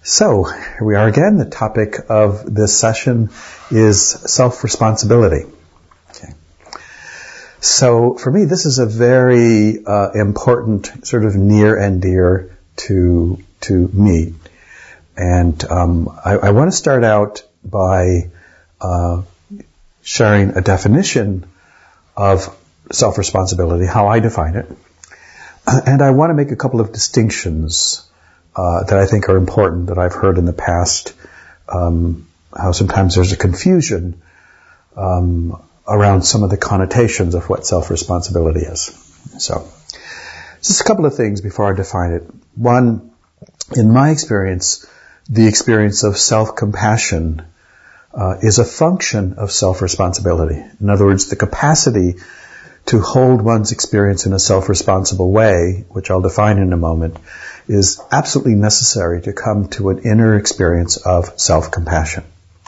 So, here we are again. The topic of this session is self-responsibility. Okay. So, for me, this is a very important, sort of near and dear to me. And I want to start out by sharing a definition of self-responsibility, how I define it. And I want to make a couple of distinctions that I think are important, that I've heard in the past, how sometimes there's a confusion around some of the connotations of what self-responsibility is. So, just a couple of things before I define it. One, in my experience, the experience of self-compassion is a function of self-responsibility. In other words, the capacity to hold one's experience in a self-responsible way, which I'll define in a moment, is absolutely necessary to come to an inner experience of self-compassion.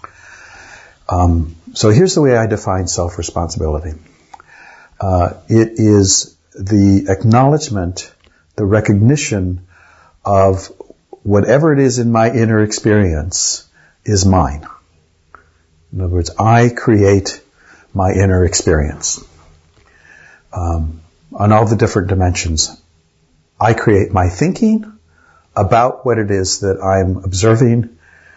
So here's the way I define self-responsibility. It is the acknowledgement, the recognition of whatever it is in my inner experience is mine. In other words, I create my inner experience. On all the different dimensions. I create my thinking about what it is that I'm observing.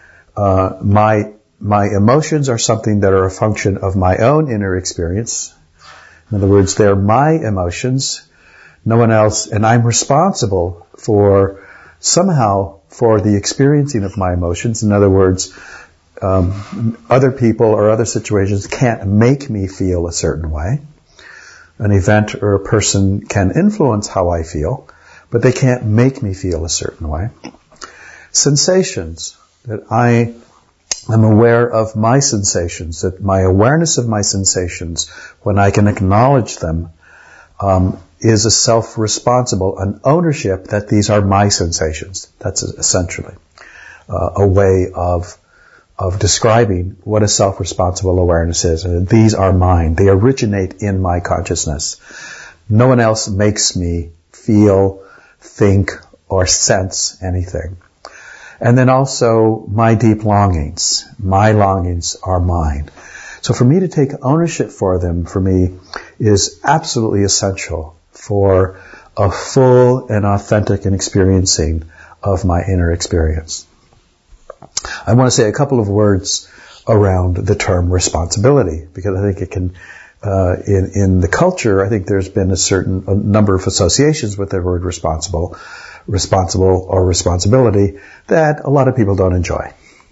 My emotions are something that are a function of my own inner experience. In other words, they're my emotions, no one else, and I'm responsible for the experiencing of my emotions. In other words, other people or other situations can't make me feel a certain way. An event or a person can influence how I feel, but they can't make me feel a certain way. Sensations, that I am aware of my sensations, that my awareness of my sensations, when I can acknowledge them, is a self-responsible, an ownership that these are my sensations. That's essentially a way of describing what a self-responsible awareness is. And these are mine. They originate in my consciousness. No one else makes me feel, think, or sense anything. And then also my deep longings. My longings are mine. So for me to take ownership for them, for me, is absolutely essential for a full and authentic and experiencing of my inner experience. I want to say a couple of words around the term responsibility, because I think it can, in the culture, I think there's been a number of associations with the word responsible or responsibility that a lot of people don't enjoy.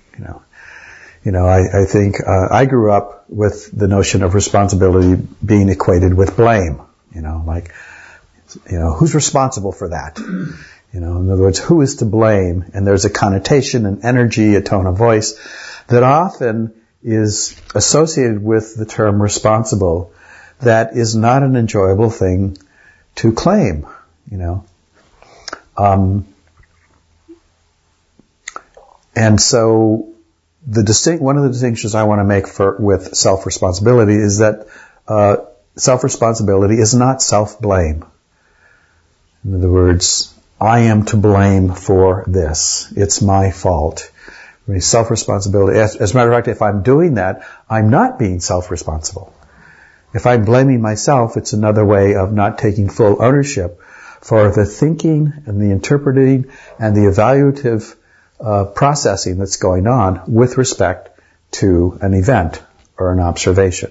I think I grew up with the notion of responsibility being equated with blame. Who's responsible for that? In other words, who is to blame? And there's a connotation, an energy, a tone of voice that often is associated with the term responsible that is not an enjoyable thing to claim, And so one of the distinctions I want to make with self-responsibility is that self-responsibility is not self-blame. In other words, I am to blame for this. It's my fault. Self-responsibility. As a matter of fact, if I'm doing that, I'm not being self-responsible. If I'm blaming myself, it's another way of not taking full ownership for the thinking and the interpreting and the evaluative processing that's going on with respect to an event or an observation.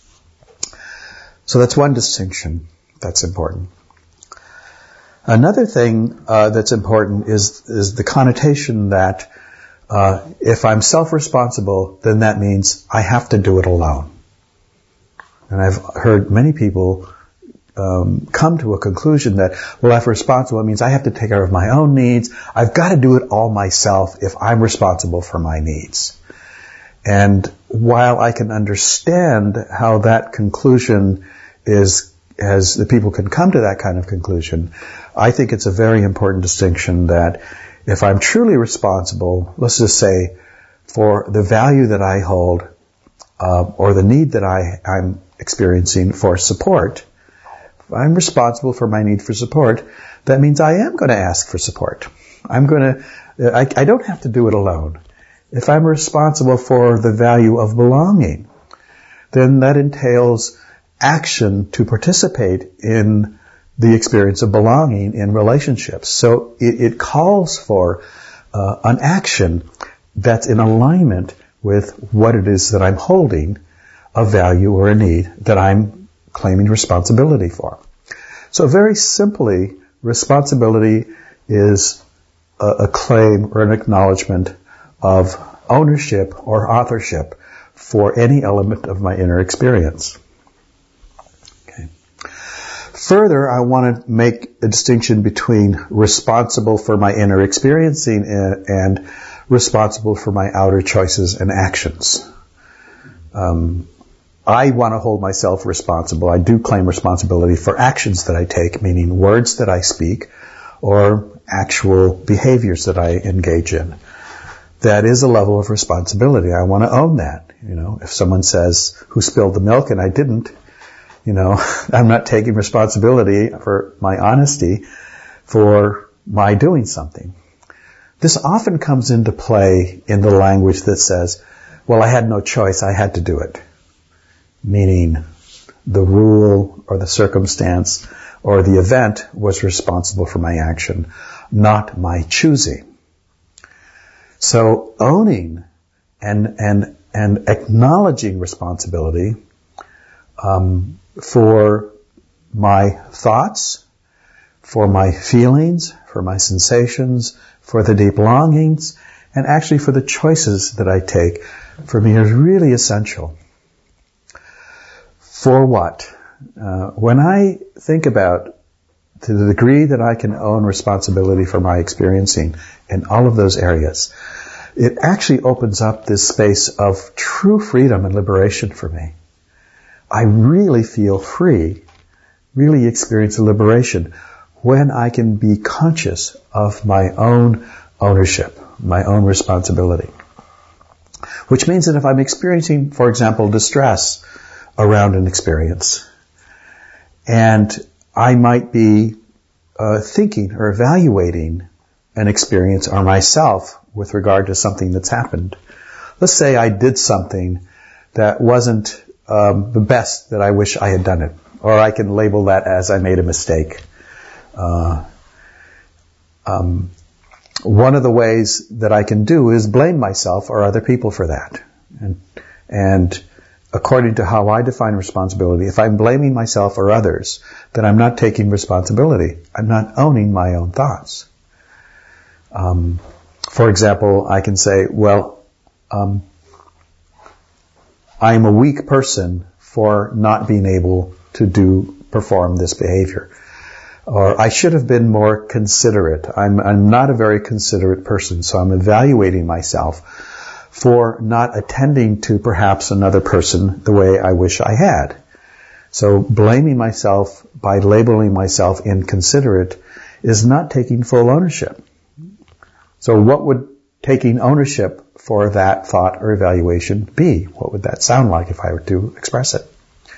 So that's one distinction that's important. Another thing that's important is the connotation that if I'm self-responsible, then that means I have to do it alone. And I've heard many people come to a conclusion that, well, if responsible, it means I have to take care of my own needs. I've got to do it all myself if I'm responsible for my needs. And while I can understand how that conclusion is, as the people can come to that kind of conclusion, I think it's a very important distinction that if I'm truly responsible, let's just say, for the value that I hold, or the need that I'm experiencing for support, if I'm responsible for my need for support, that means I am going to ask for support. I'm going to I don't have to do it alone. If I'm responsible for the value of belonging, then that entails action to participate in the experience of belonging in relationships. So it calls for an action that's in alignment with what it is that I'm holding, a value or a need that I'm claiming responsibility for. So very simply, responsibility is a claim or an acknowledgement of ownership or authorship for any element of my inner experience. Okay. Further, I want to make a distinction between responsible for my inner experiencing and responsible for my outer choices and actions. I want to hold myself responsible. I do claim responsibility for actions that I take, meaning words that I speak or actual behaviors that I engage in. That is a level of responsibility. I want to own that. If someone says, who spilled the milk and I didn't, I'm not taking responsibility for my honesty for my doing something. This often comes into play in the language that says, well, I had no choice, I had to do it. Meaning the rule or the circumstance or the event was responsible for my action, not my choosing. So owning and acknowledging responsibility for my thoughts, for my feelings, for my sensations, for the deep longings, and actually for the choices that I take, for me is really essential. For what? When I think about to the degree that I can own responsibility for my experiencing in all of those areas, it actually opens up this space of true freedom and liberation for me. I really feel free, really experience a liberation when I can be conscious of my own ownership, my own responsibility. Which means that if I'm experiencing, for example, distress around an experience, and I might be thinking or evaluating an experience or myself with regard to something that's happened. Let's say I did something that wasn't the best that I wish I had done it, or I can label that as I made a mistake. One of the ways that I can do is blame myself or other people for that. And according to how I define responsibility, if I'm blaming myself or others, then I'm not taking responsibility. I'm not owning my own thoughts. For example, I can say, well, I'm a weak person for not being able to perform this behavior. Or I should have been more considerate. I'm not a very considerate person, so I'm evaluating myself for not attending to perhaps another person the way I wish I had. So blaming myself by labeling myself inconsiderate is not taking full ownership. So what would taking ownership for that thought or evaluation be? What would that sound like if I were to express it?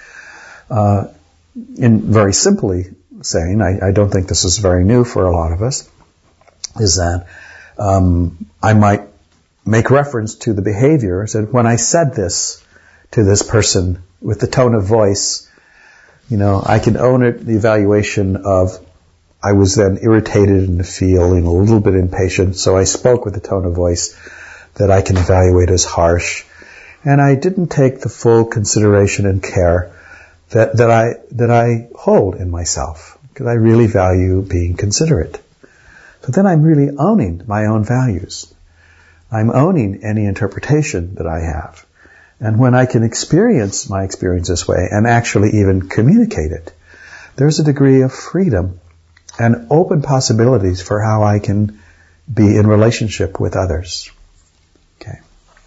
In very simply saying, I don't think this is very new for a lot of us, is that I might make reference to the behavior. So when I said this to this person with the tone of voice, I can own it, the evaluation of I was then irritated and feeling a little bit impatient, so I spoke with a tone of voice that I can evaluate as harsh. And I didn't take the full consideration and care that I hold in myself, because I really value being considerate. So then I'm really owning my own values. I'm owning any interpretation that I have. And when I can experience my experience this way and actually even communicate it, there's a degree of freedom and open possibilities for how I can be in relationship with others. Okay.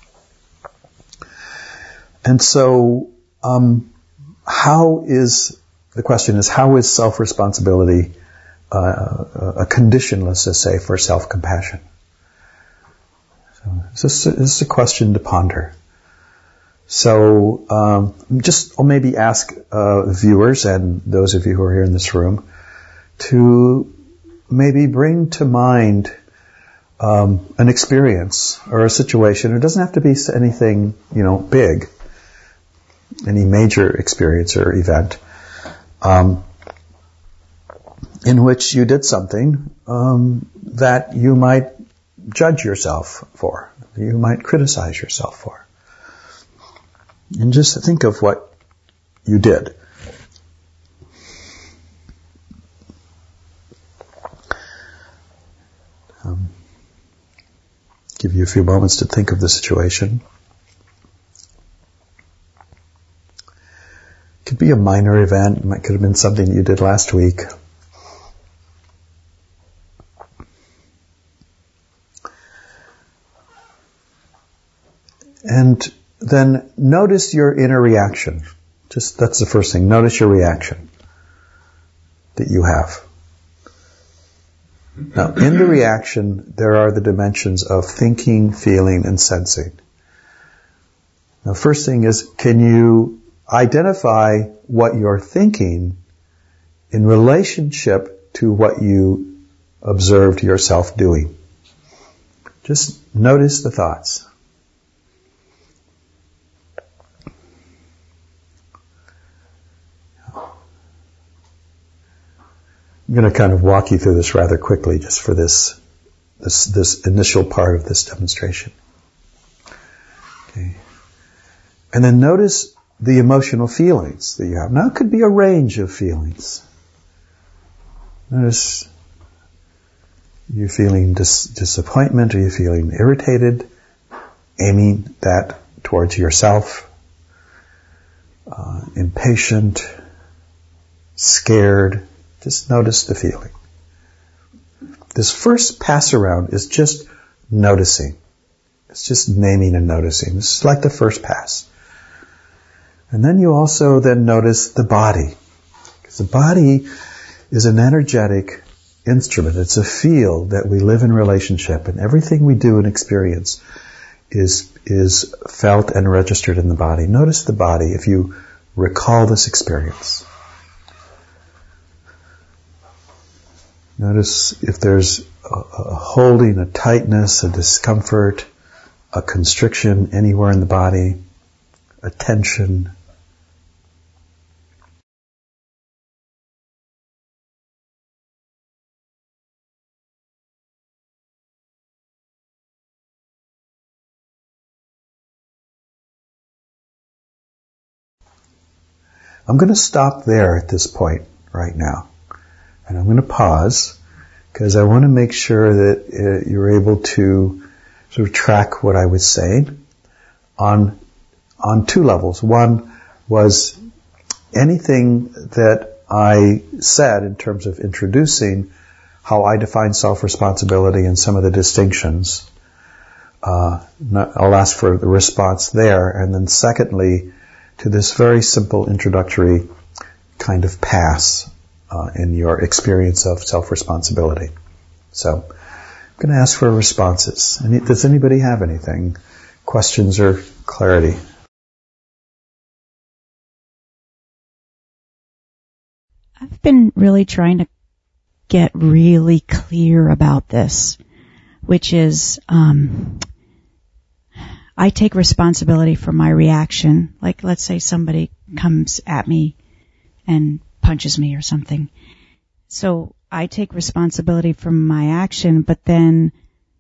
And so, how is self-responsibility a condition, let's just say, for self-compassion? So this is a question to ponder. So I'll maybe ask viewers and those of you who are here in this room to maybe bring to mind an experience or a situation. It doesn't have to be anything, big, any major experience or event, in which you did something that you might judge yourself for, you might criticize yourself for. And just think of what you did. Give you a few moments to think of the situation. It could be a minor event. It could have been something you did last week. And then notice your inner reaction. That's the first thing. Notice your reaction that you have. Now, in the reaction, there are the dimensions of thinking, feeling, and sensing. Now, first thing is, can you identify what you're thinking in relationship to what you observed yourself doing? Just notice the thoughts. I'm going to kind of walk you through this rather quickly just for this initial part of this demonstration. Okay. And then notice the emotional feelings that you have. Now it could be a range of feelings. Notice you're feeling disappointment, or you're feeling irritated, aiming that towards yourself, impatient, scared. Just notice the feeling. This first pass around is just noticing. It's just naming and noticing. This is like the first pass. And then you also then notice the body. Because the body is an energetic instrument. It's a field that we live in relationship, and everything we do and experience is felt and registered in the body. Notice the body if you recall this experience. Notice if there's a holding, a tightness, a discomfort, a constriction anywhere in the body, a tension. I'm going to stop there at this point right now. And I'm going to pause because I want to make sure that you're able to sort of track what I was saying on two levels. One was anything that I said in terms of introducing how I define self-responsibility and some of the distinctions. I'll ask for the response there. And then secondly, to this very simple introductory kind of pass in your experience of self-responsibility. So, I'm going to ask for responses. Does anybody have anything? Questions or clarity? I've been really trying to get really clear about this, which is, I take responsibility for my reaction. Like, let's say somebody comes at me and punches me or something. So I take responsibility for my action, but then,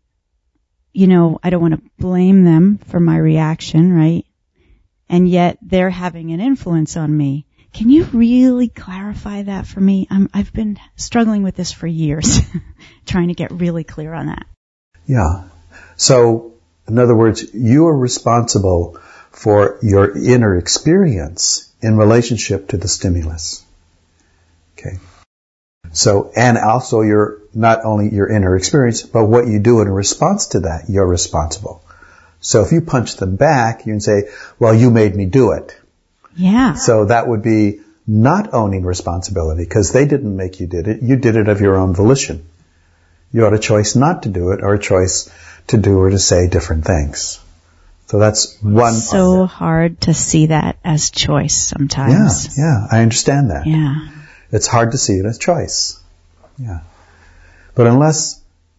I don't want to blame them for my reaction, right? And yet they're having an influence on me. Can you really clarify that for me? I've been struggling with this for years, trying to get really clear on that. Yeah. So, in other words, you are responsible for your inner experience in relationship to the stimulus. Okay. So, and also not only your inner experience, but what you do in response to that, you're responsible. So if you punch them back, you can say, well, you made me do it. Yeah. So that would be not owning responsibility, because they didn't make you did it. You did it of your own volition. You had a choice not to do it, or a choice to do or to say different things. So that's one. So hard to see that as choice sometimes. Yeah, I understand that. Yeah. It's hard to see it as choice. Yeah. But unless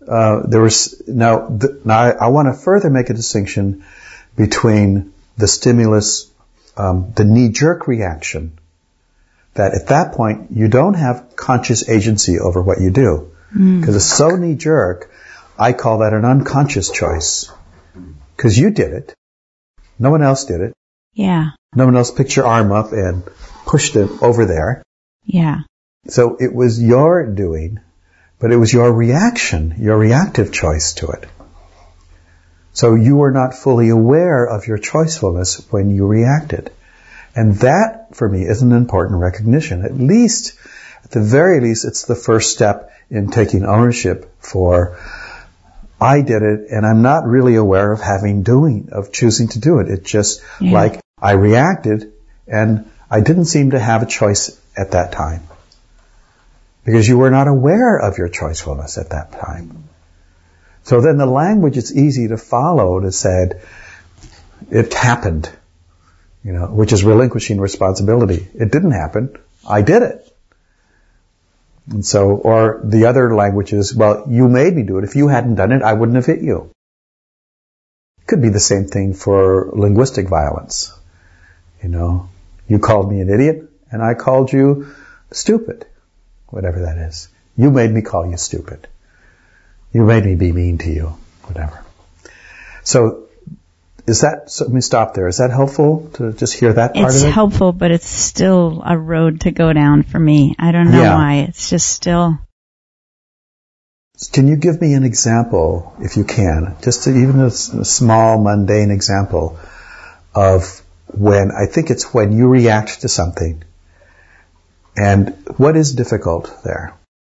I want to further make a distinction between the stimulus, the knee-jerk reaction, that at that point you don't have conscious agency over what you do. Because it's so knee-jerk, I call that an unconscious choice. Because you did it. No one else did it. Yeah. No one else picked your arm up and pushed it over there. Yeah. So it was your doing, but it was your reaction, your reactive choice to it. So you were not fully aware of your choicefulness when you reacted. And that, for me, is an important recognition. At the very least, it's the first step in taking ownership for, I did it, and I'm not really aware of choosing to do it. It's just like I reacted, and I didn't seem to have a choice at that time. Because you were not aware of your choicefulness at that time. So then the language is easy to follow to say, it happened, which is relinquishing responsibility. It didn't happen. I did it. And so, or the other language is, well, you made me do it. If you hadn't done it, I wouldn't have hit you. It could be the same thing for linguistic violence. You called me an idiot, and I called you stupid. Whatever that is. You made me call you stupid. You made me be mean to you. Whatever. So, let me stop there. Is that helpful to just hear that part of it? It's helpful, but it's still a road to go down for me. I don't know why. It's just still... Can you give me an example, if you can, even a small, mundane example of when you react to something. And what is difficult there?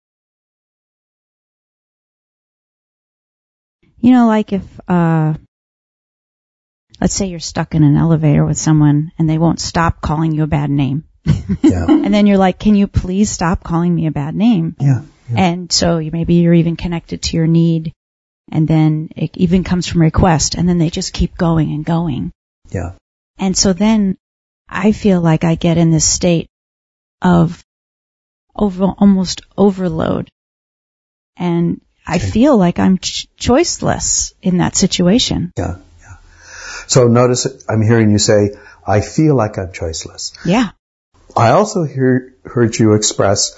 Like if, let's say you're stuck in an elevator with someone and they won't stop calling you a bad name. Yeah. And then you're like, can you please stop calling me a bad name? Yeah. And so maybe you're even connected to your need, and then it even comes from request, and then they just keep going and going. Yeah. And so then I feel like I get in this state of almost overload. And I feel like I'm choiceless in that situation. Yeah. So notice, I'm hearing you say, I feel like I'm choiceless. Yeah. I also heard you express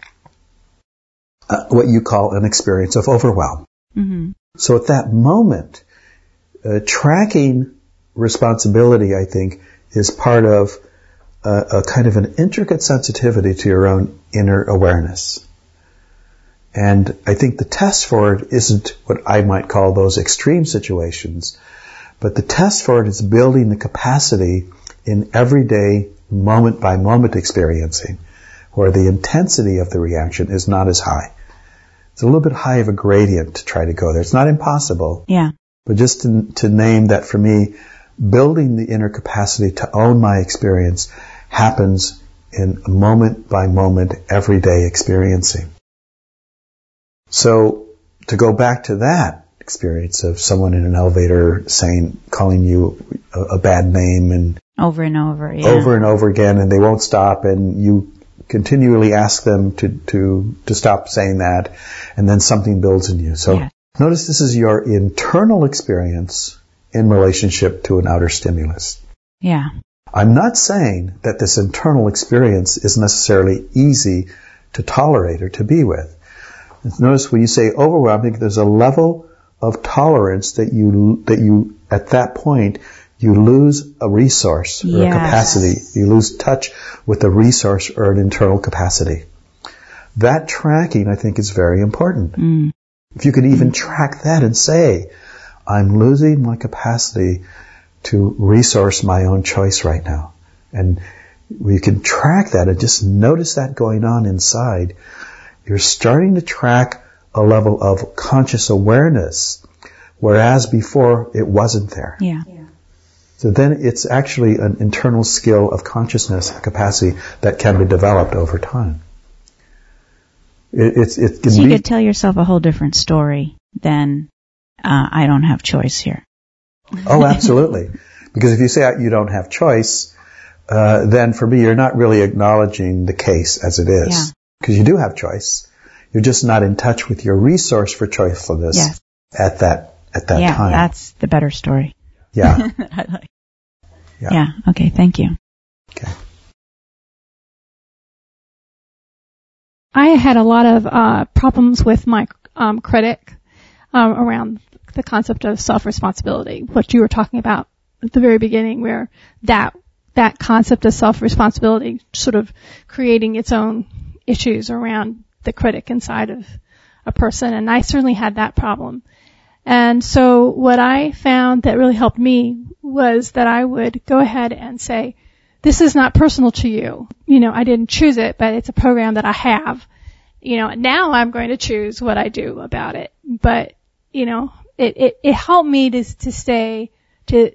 what you call an experience of overwhelm. Mm-hmm. So at that moment, tracking responsibility, I think, is part of a kind of an intricate sensitivity to your own inner awareness. And I think the test for it isn't what I might call those extreme situations, but the test for it is building the capacity in everyday, moment-by-moment experiencing, where the intensity of the reaction is not as high. It's a little bit high of a gradient to try to go there. It's not impossible. Yeah. But just to name that for me, building the inner capacity to own my experience happens in moment-by-moment, everyday experiencing. So, to go back to that experience of someone in an elevator calling you a bad name and over and over again, and they won't stop, and you continually ask them to stop saying that, and then something builds in you. So, Notice this is your internal experience in relationship to an outer stimulus. Yeah. I'm not saying that this internal experience is necessarily easy to tolerate or to be with. Notice when you say overwhelming, there's a level of tolerance that you at that point you lose a resource or a capacity. You lose touch with a resource or an internal capacity. That tracking, I think, is very important. Mm. If you could even track that and say, I'm losing my capacity to resource my own choice right now. And we can track that and just notice that going on inside. You're starting to track a level of conscious awareness, whereas before it wasn't there. Yeah. So then it's actually an internal skill of consciousness, a capacity that can be developed over time. You could tell yourself a whole different story than, I don't have choice here. Oh, absolutely. Because if you say you don't have choice, then for me, you're not really acknowledging the case as it is. Yeah. Because you do have choice. You're just not in touch with your resource for choicefulness at that time. Yeah, that's the better story. Yeah. Yeah. Okay. Thank you. Okay. I had a lot of problems with my critic around the concept of self-responsibility, what you were talking about at the very beginning, where that concept of self-responsibility sort of creating its own issues around the critic inside of a person. And I certainly had that problem. And so what I found that really helped me was that I would go ahead and say, this is not personal to you. I didn't choose it, but it's a program that I have. Now I'm going to choose what I do about it. But, it helped me to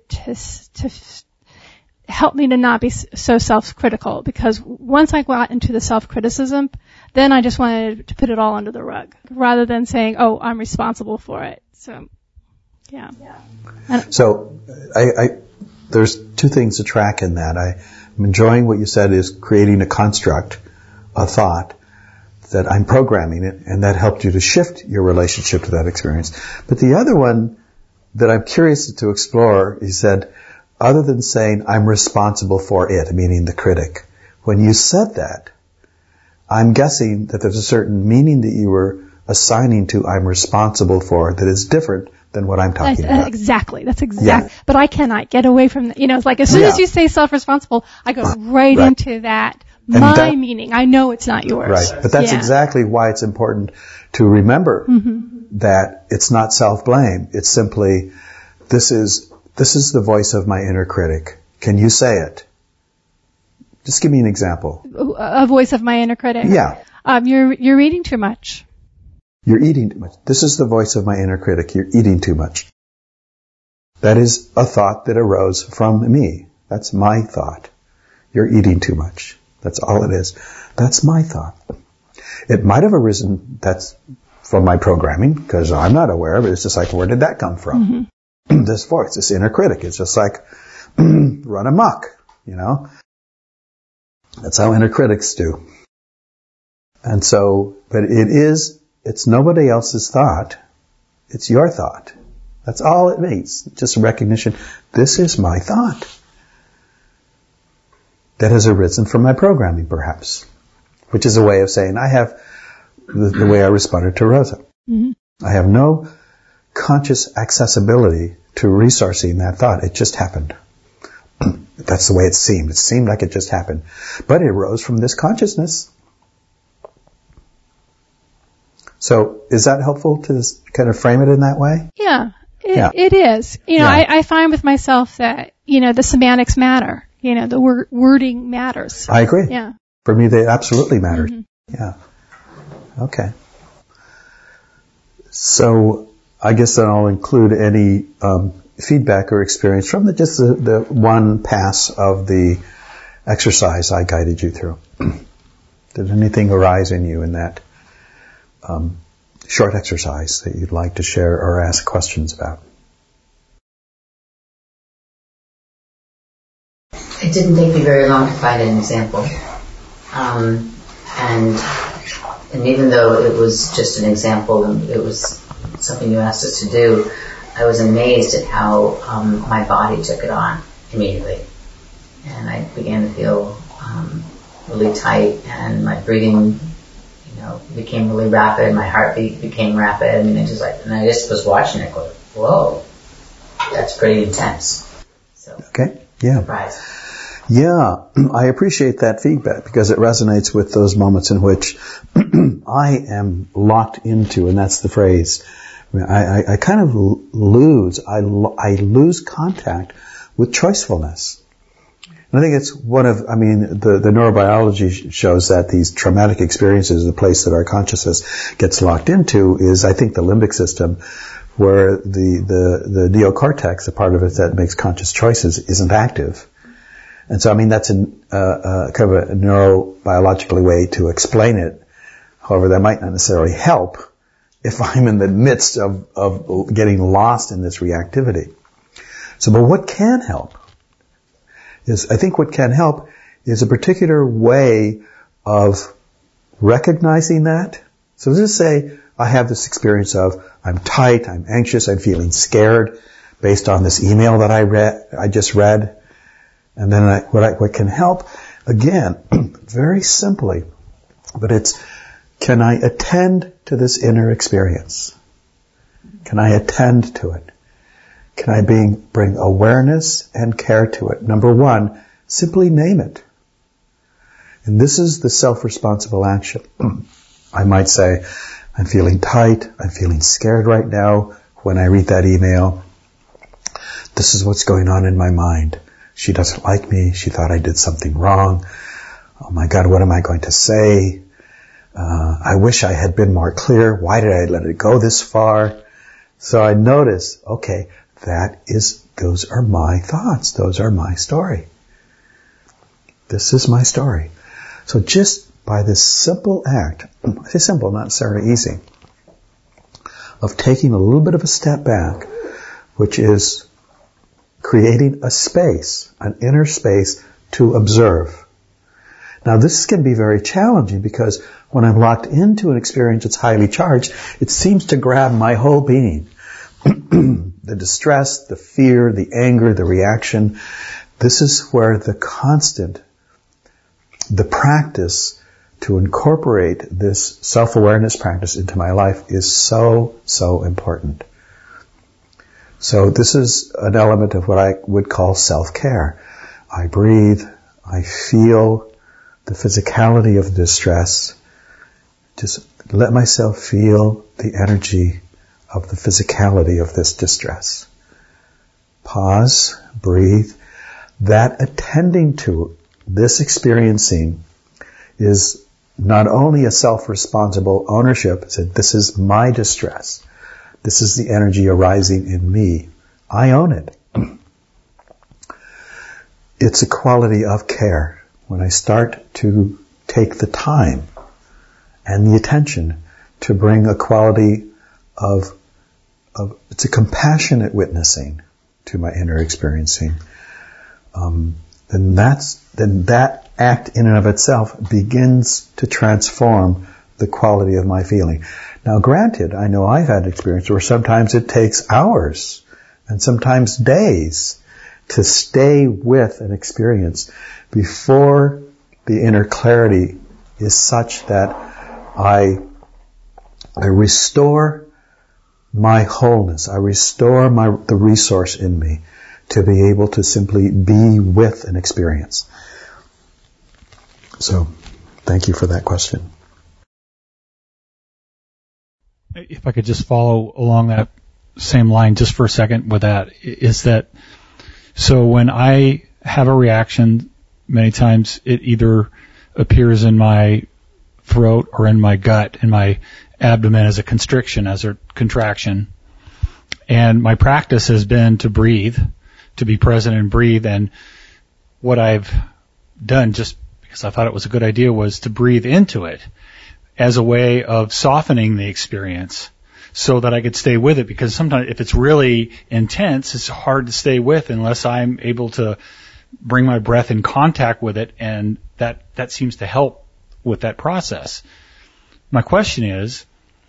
help me to not be so self-critical, because once I got into the self-criticism, then I just wanted to put it all under the rug rather than saying, oh, I'm responsible for it. So, yeah. So, there's two things to track in that. I'm enjoying what you said is creating a construct, a thought, that I'm programming it, and that helped you to shift your relationship to that experience. But the other one that I'm curious to explore, you said, other than saying I'm responsible for it, meaning the critic, when you said that, I'm guessing that there's a certain meaning that you were assigning to I'm responsible for that is different than what I'm talking about. Exactly. That's exactly. Yeah. But I cannot get away from that. It's like as soon as you say self-responsible, I go right into that. Meaning. I know it's not yours. Right. But that's exactly why it's important to remember that it's not self-blame. It's simply, this is the voice of my inner critic. Can you say it? Just give me an example. A voice of my inner critic? Yeah. You're eating too much. You're eating too much. This is the voice of my inner critic. You're eating too much. That is a thought that arose from me. That's my thought. You're eating too much. That's all it is. That's my thought. It might have arisen, that's from my programming, because I'm not aware of it. It's just like, where did that come from? This voice, this inner critic. It's just like, run amok, That's how inner critics do. And so, but it's nobody else's thought. It's your thought. That's all it means. Just a recognition. This is my thought. That has arisen from my programming, perhaps, which is a way of saying I have the way I responded to Rosa. I have no conscious accessibility to resourcing that thought. It just happened. That's the way it seemed. It seemed like it just happened. But it arose from this consciousness. So is that helpful to kind of frame it in that way? Yeah, it is. I find with myself that, the semantics matter. The wording matters. I agree. Yeah. For me, they absolutely matter. Yeah. Okay. So I guess then I'll include any feedback or experience from just the one pass of the exercise I guided you through. Did anything arise in you in that short exercise that you'd like to share or ask questions about? It didn't take me very long to find an example. And even though it was just an example and it was something you asked us to do, I was amazed at how my body took it on immediately. And I began to feel really tight, and my breathing, became really rapid. My heartbeat became rapid. And I just was watching it going, whoa, that's pretty intense. So, okay, yeah. Surprised. Yeah, I appreciate that feedback because it resonates with those moments in which I am locked into, and that's the phrase. I kind of lose contact with choicefulness. And I think it's the neurobiology shows that these traumatic experiences, the place that our consciousness gets locked into is, I think, the limbic system, where the neocortex, the part of it that makes conscious choices, isn't active. And so, that's kind of a neurobiologically way to explain it. However, that might not necessarily help if I'm in the midst of getting lost in this reactivity. So, but what can help is a particular way of recognizing that So let's just say I have this experience of I'm tight, I'm anxious, I'm feeling scared based on this email that I just read. And then what can help, again, very simply, but it's, can I attend to this inner experience? Can I attend to it? Can I bring awareness and care to it? Number one, simply name it. And this is the self-responsible action. I might say, I'm feeling tight, I'm feeling scared right now when I read that email. This is what's going on in my mind. She doesn't like me. She thought I did something wrong. Oh my God, what am I going to say? I wish I had been more clear. Why did I let it go this far? So I notice, okay, those are my thoughts. Those are my story. This is my story. So just by this simple act, I say simple, not necessarily easy, of taking a little bit of a step back, which is creating a space, an inner space to observe. Now this can be very challenging because when I'm locked into an experience that's highly charged, it seems to grab my whole being. The distress, the fear, the anger, the reaction. This is where the practice to incorporate this self-awareness practice into my life is so, so important. So this is an element of what I would call self-care. I breathe, I feel the physicality of the distress. Just let myself feel the energy of the physicality of this distress. Pause, breathe. That attending to this experiencing is not only a self-responsible ownership, this is my distress. This is the energy arising in me. I own it. It's a quality of care. When I start to take the time and the attention to bring a quality of it's a compassionate witnessing to my inner experiencing, then that act in and of itself begins to transform the quality of my feeling. Now granted, I know I've had experience where sometimes it takes hours and sometimes days to stay with an experience before the inner clarity is such that I restore my wholeness. I restore the resource in me to be able to simply be with an experience. So, thank you for that question. If I could just follow along that same line just for a second with that, is that, so when I have a reaction, many times it either appears in my throat or in my gut, in my abdomen as a constriction, as a contraction. And my practice has been to breathe, to be present and breathe. And what I've done, just because I thought it was a good idea, was to breathe into it as a way of softening the experience so that I could stay with it. Because sometimes if it's really intense, it's hard to stay with unless I'm able to bring my breath in contact with it, and that seems to help with that process. My question is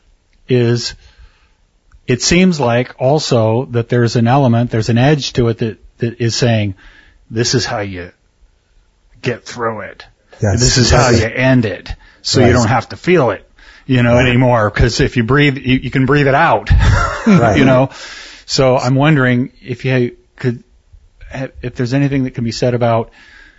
it seems like also that there's an element, there's an edge to it that is saying, this is how you get through it. Yes. This is how you end it. So you don't have to feel it, anymore. Because if you breathe, you can breathe it out, right. So I'm wondering if there's anything that can be said about,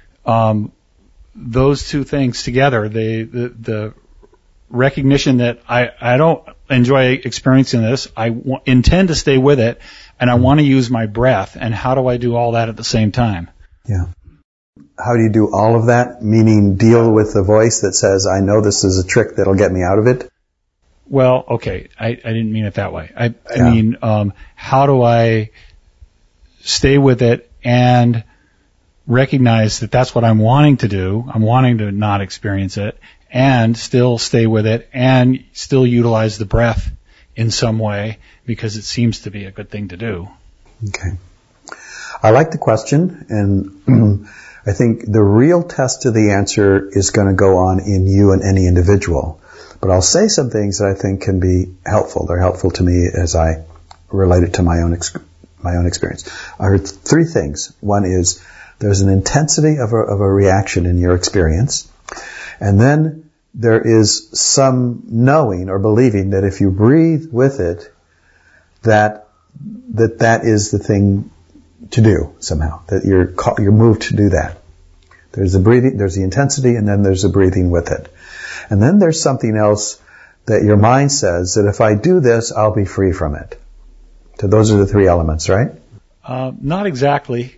those two things together, the recognition that I don't enjoy experiencing this, I intend to stay with it, and I want to use my breath, and how do I do all that at the same time? Yeah. How do you do all of that? Meaning deal with the voice that says, I know this is a trick that'll get me out of it? Well, okay, I didn't mean it that way. I mean, how do I stay with it and recognize that that's what I'm wanting to do. I'm wanting to not experience it and still stay with it and still utilize the breath in some way, because it seems to be a good thing to do. Okay. I like the question, and I think the real test of the answer is going to go on in you and any individual. But I'll say some things that I think can be helpful. They're helpful to me as I relate it to my own experience. I heard three things. One is there's an intensity of a reaction in your experience, and then there is some knowing or believing that if you breathe with it, that is the thing to do somehow. That you're moved to do that. There's the breathing, there's the intensity, and then there's the breathing with it. And then there's something else that your mind says that if I do this, I'll be free from it. So those are the three elements, right? Not exactly.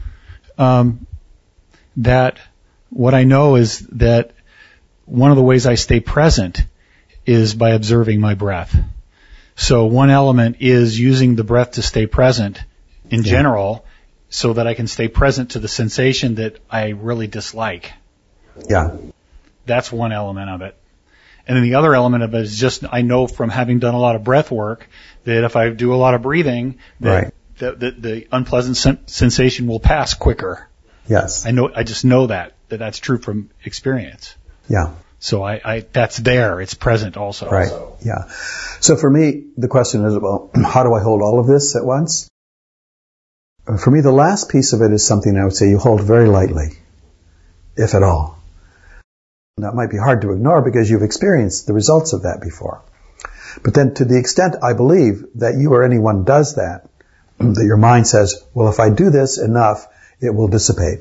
That what I know is that one of the ways I stay present is by observing my breath. So one element is using the breath to stay present in general, so that I can stay present to the sensation that I really dislike. Yeah. That's one element of it. And then the other element of it is just, I know from having done a lot of breath work that if I do a lot of breathing, that the unpleasant sensation will pass quicker. Yes. I just know that's true from experience. Yeah. So that's there. It's present also. Right. So. Yeah. So for me, the question is, well, how do I hold all of this at once? For me, the last piece of it is something I would say you hold very lightly, if at all. That might be hard to ignore because you've experienced the results of that before. But then to the extent I believe that you or anyone does that your mind says, well, if I do this enough, it will dissipate.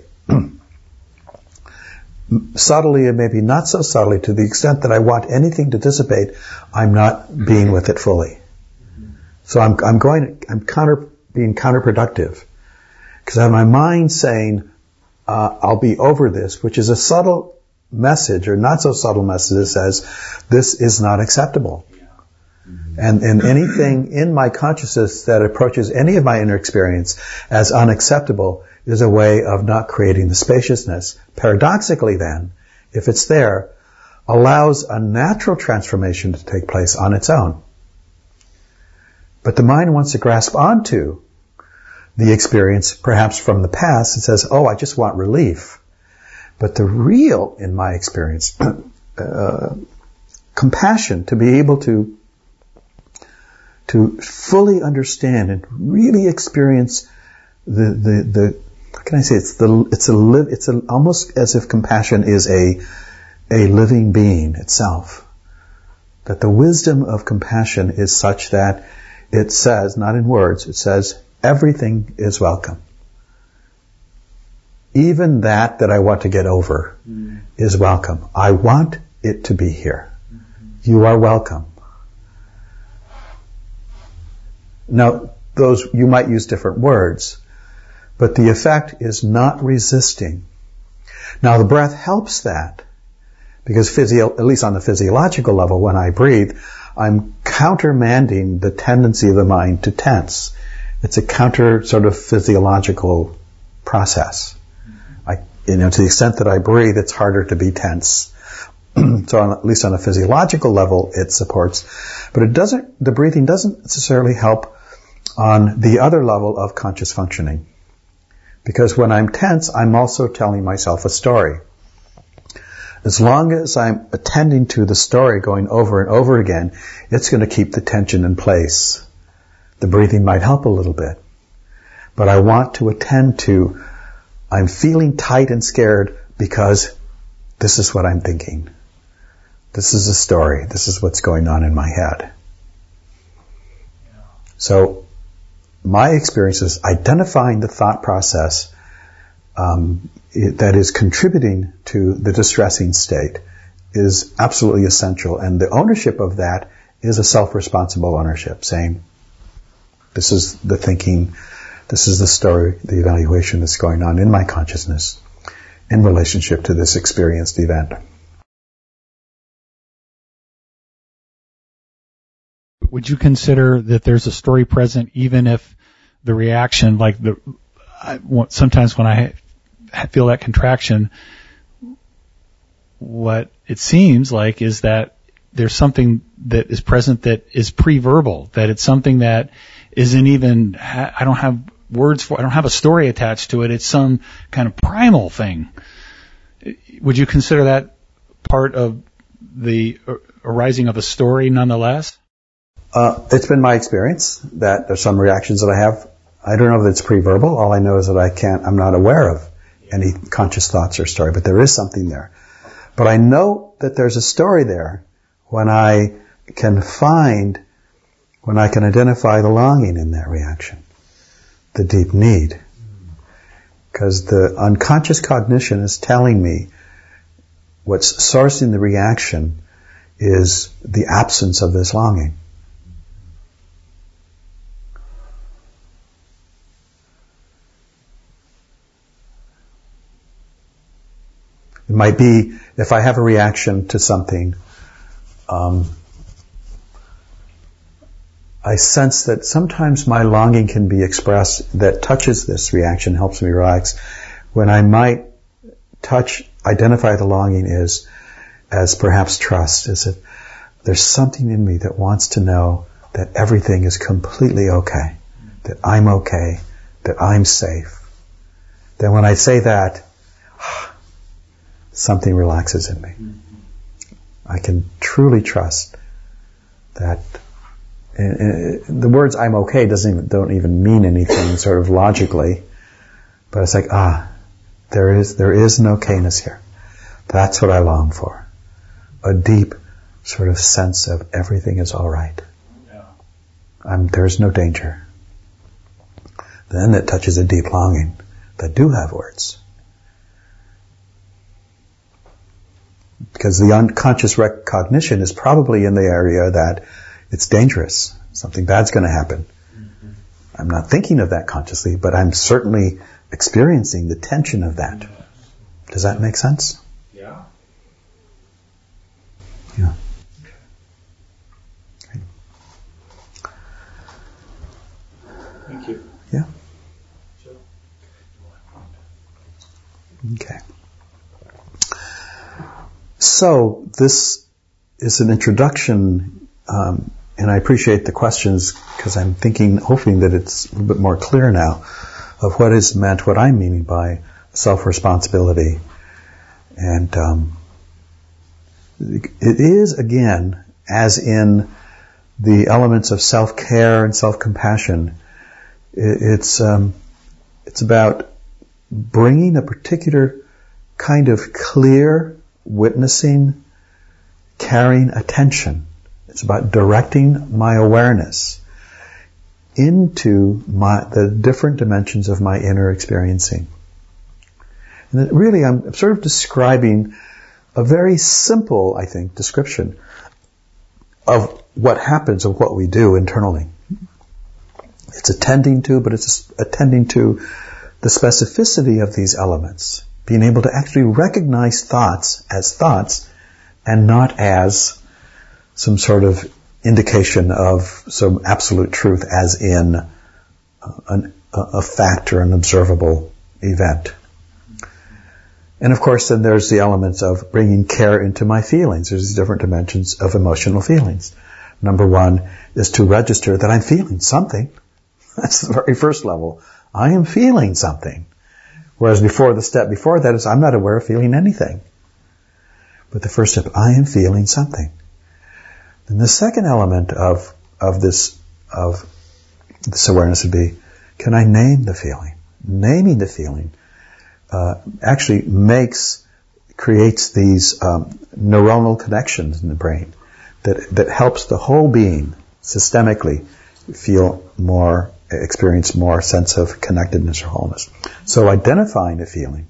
Subtly and maybe not so subtly, to the extent that I want anything to dissipate, I'm not being with it fully. So I'm being counterproductive. Because I have my mind saying, I'll be over this, which is a subtle message, or not so subtle message that says, this is not acceptable. And anything in my consciousness that approaches any of my inner experience as unacceptable is a way of not creating the spaciousness. Paradoxically then, if it's there, allows a natural transformation to take place on its own. But the mind wants to grasp onto the experience, perhaps from the past. It says, oh, I just want relief. But the real, in my experience, compassion, to be able to fully understand and really experience the how can I say, it's almost as if compassion is a living being itself. That the wisdom of compassion is such that it says, not in words, it says, everything is welcome. Even that I want to get over is welcome. I want it to be here. You are welcome. Now, you might use different words, but the effect is not resisting. Now, the breath helps that, because at least on the physiological level, when I breathe, I'm countermanding the tendency of the mind to tense. It's a counter sort of physiological process. To the extent that I breathe, it's harder to be tense. So at least on a physiological level, it supports. But the breathing doesn't necessarily help on the other level of conscious functioning. Because when I'm tense, I'm also telling myself a story. As long as I'm attending to the story going over and over again, it's going to keep the tension in place. The breathing might help a little bit. But I want to attend to, I'm feeling tight and scared because this is what I'm thinking. This is a story. This is what's going on in my head. So, my experience is identifying the thought process that is contributing to the distressing state is absolutely essential. And the ownership of that is a self-responsible ownership, saying, this is the thinking, this is the story, the evaluation that's going on in my consciousness in relationship to this experienced event. Would you consider that there's a story present even if the reaction, sometimes when I feel that contraction, what it seems like is that there's something that is present that is pre-verbal, that it's something that isn't even, I don't have words for, I don't have a story attached to it, it's some kind of primal thing. Would you consider that part of the arising of a story nonetheless? It's been my experience that there's some reactions that I have. I don't know that it's pre-verbal. All I know is that I'm not aware of any conscious thoughts or story, but there is something there. But I know that there's a story there when I can identify the longing in that reaction, the deep need. Because the unconscious cognition is telling me what's sourcing the reaction is the absence of this longing. It might be, if I have a reaction to something, I sense that sometimes my longing can be expressed that touches this reaction, helps me relax, when I might identify the longing as perhaps trust, as if there's something in me that wants to know that everything is completely okay, that I'm safe. Then when I say that, something relaxes in me. I can truly trust that. The words "I'm okay" don't even mean anything sort of logically, but it's like, there is an okayness here. That's what I long for. A deep sort of sense of everything is all right. There's no danger. Then it touches a deep longing that do have words. Because the unconscious recognition is probably in the area that it's dangerous. Something bad's going to happen. I'm not thinking of that consciously, but I'm certainly experiencing the tension of that. Does that make sense? Yeah. Yeah. Okay. Thank you. Yeah. Okay. So this is an introduction, and I appreciate the questions because I'm hoping that it's a little bit more clear now of what is meant, what I'm meaning by self-responsibility. And it is, again, as in the elements of self-care and self-compassion, it's about bringing a particular kind of clear, witnessing, caring attention. It's about directing my awareness into the different dimensions of my inner experiencing. And that really I'm sort of describing a very simple, I think, description of what happens, of what we do internally. It's attending to the specificity of these elements. Being able to actually recognize thoughts as thoughts and not as some sort of indication of some absolute truth as in a fact or an observable event. And of course then there's the elements of bringing care into my feelings. There's these different dimensions of emotional feelings. Number one is to register that I'm feeling something. That's the very first level. I am feeling something. Whereas the step before that is I'm not aware of feeling anything. But the first step, I am feeling something. Then the second element of this awareness would be, can I name the feeling? Naming the feeling actually creates these neuronal connections in the brain that helps the whole being systemically experience more sense of connectedness or wholeness. So identifying a feeling,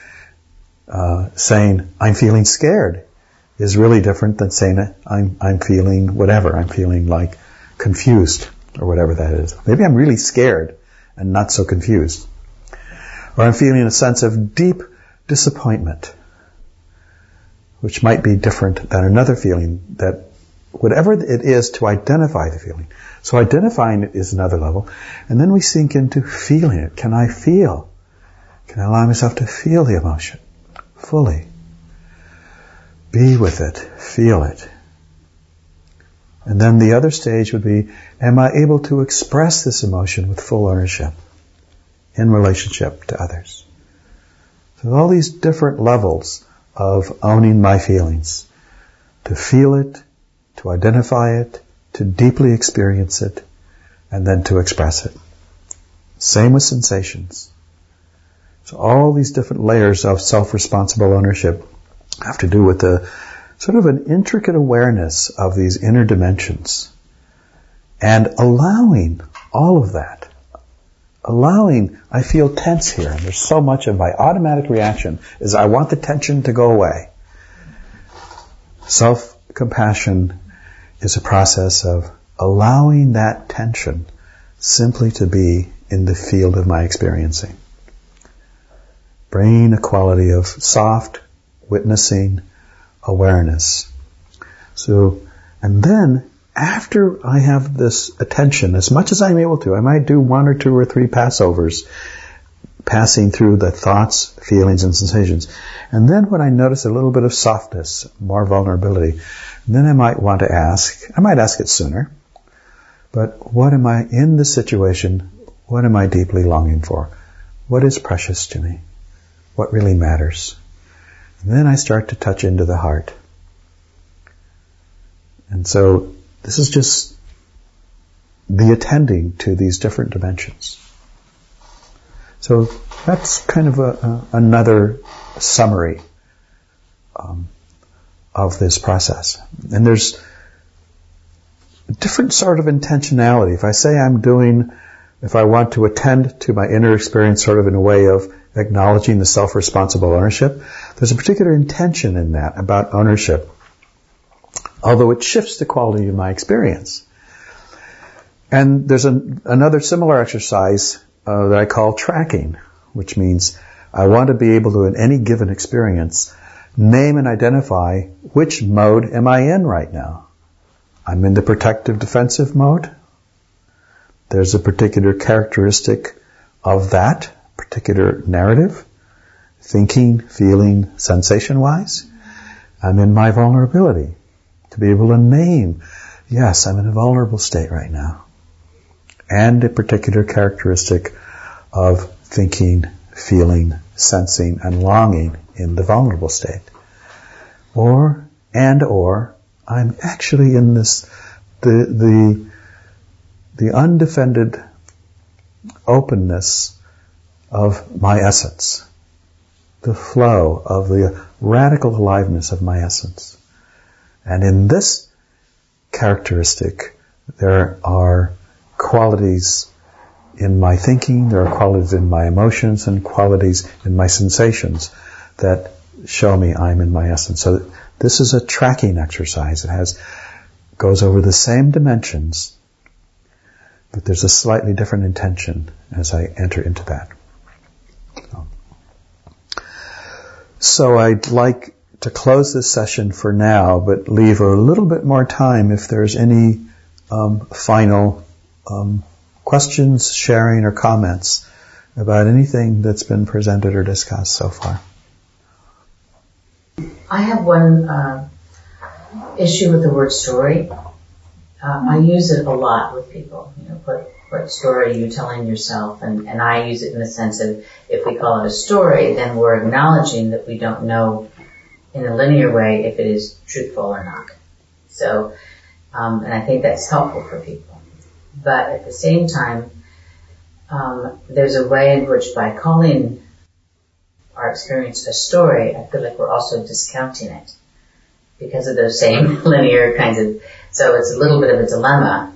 saying I'm feeling scared, is really different than saying I'm feeling whatever. I'm feeling like confused or whatever that is. Maybe I'm really scared and not so confused. Or I'm feeling a sense of deep disappointment, which might be different than another feeling, that whatever it is, to identify the feeling. So identifying it is another level. And then we sink into feeling it. Can I feel? Can I allow myself to feel the emotion fully? Be with it. Feel it. And then the other stage would be, am I able to express this emotion with full ownership in relationship to others? So all these different levels of owning my feelings. To feel it, to identify it, to deeply experience it, and then to express it. Same with sensations. So all these different layers of self-responsible ownership have to do with the sort of an intricate awareness of these inner dimensions and allowing all of that. Allowing, I feel tense here, and there's so much of my automatic reaction is I want the tension to go away. Self-compassion is a process of allowing that tension simply to be in the field of my experiencing. Bringing a quality of soft, witnessing awareness. So, and then, after I have this attention, as much as I'm able to, I might do 1 or 2 or 3 passovers, passing through the thoughts, feelings, and sensations. And then when I notice a little bit of softness, more vulnerability, then I might want to ask, I might ask it sooner, but what am I, in this situation, what am I deeply longing for? What is precious to me? What really matters? And then I start to touch into the heart. And so, this is just the attending to these different dimensions. So that's kind of another summary of this process. And there's a different sort of intentionality. If I say if I want to attend to my inner experience sort of in a way of acknowledging the self-responsible ownership, there's a particular intention in that about ownership, although it shifts the quality of my experience. And there's another similar exercise that I call tracking, which means I want to be able to, in any given experience, name and identify which mode am I in right now. I'm in the protective defensive mode. There's a particular characteristic of that particular narrative, thinking, feeling, sensation-wise. I'm in my vulnerability. To be able to name, yes, I'm in a vulnerable state right now. And a particular characteristic of thinking, feeling, sensing, and longing in the vulnerable state. Or I'm actually in this, the undefended openness of my essence. The flow of the radical aliveness of my essence. And in this characteristic, there are qualities in my thinking, there are qualities in my emotions, and qualities in my sensations that show me I'm in my essence. So this is a tracking exercise. It goes over the same dimensions, but there's a slightly different intention as I enter into that. So I'd like to close this session for now, but leave a little bit more time if there's any final questions, sharing, or comments about anything that's been presented or discussed so far. I have one issue with the word story. I use it a lot with people. What story are you telling yourself? And I use it in the sense of, if we call it a story, then we're acknowledging that we don't know in a linear way if it is truthful or not. So, and I think that's helpful for people. But at the same time, there's a way in which, by calling our experience a story, I feel like we're also discounting it because of those same linear kinds of. So it's a little bit of a dilemma,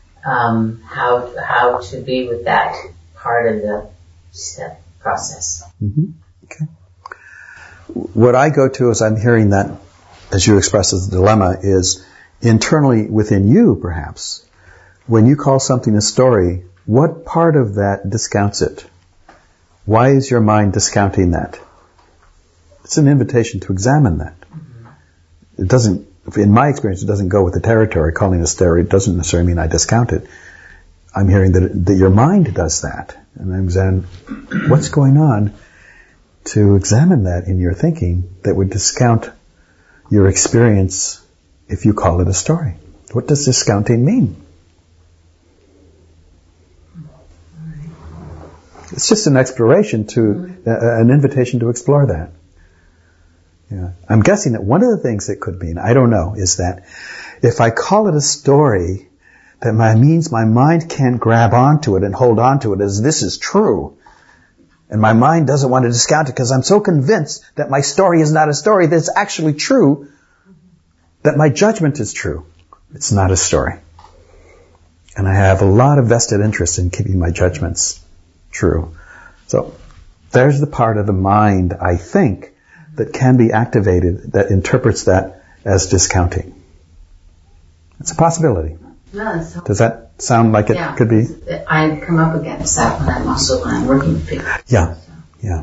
how to be with that part of the step process. Mm-hmm. Okay. What I go to as I'm hearing that, as you express as a dilemma, is internally within you, perhaps. When you call something a story, what part of that discounts it? Why is your mind discounting that? It's an invitation to examine that. It doesn't, in my experience, it doesn't go with the territory. Calling a story doesn't necessarily mean I discount it. I'm hearing that your mind does that. And I'm examining what's going on to examine that in your thinking that would discount your experience if you call it a story. What does discounting mean? It's just an exploration an invitation to explore that. Yeah. I'm guessing that one of the things it could mean, I don't know, is that If I call it a story, that means my mind can't grab onto it and hold onto it as this is true. And my mind doesn't want to discount it because I'm so convinced that my story is not a story, that it's actually true, that my judgment is true. It's not a story. And I have a lot of vested interest in keeping my judgments true. So there's the part of the mind, I think, that can be activated that interprets that as discounting. It's a possibility. No, Does that sound like it could be? I come up against that when I'm working with people. Yeah. Yeah.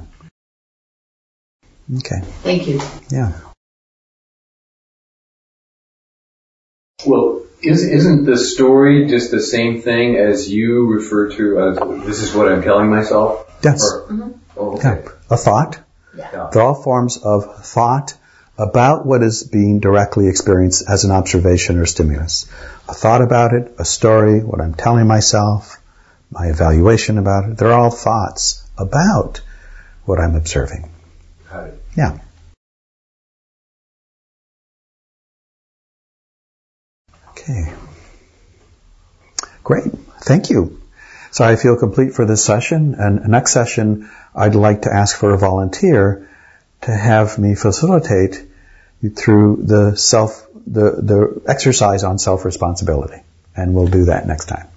Okay. Thank you. Yeah. Well, isn't the story just the same thing as you refer to as this is what I'm telling myself? Yes. Okay. Yeah. A thought. Yeah. They're all forms of thought about what is being directly experienced as an observation or stimulus. A thought about it, a story, what I'm telling myself, my evaluation about it. They're all thoughts about what I'm observing. Got it. Yeah. Okay. Great. Thank you. So I feel complete for this session. And next session, I'd like to ask for a volunteer to have me facilitate through the exercise on self-responsibility. And we'll do that next time.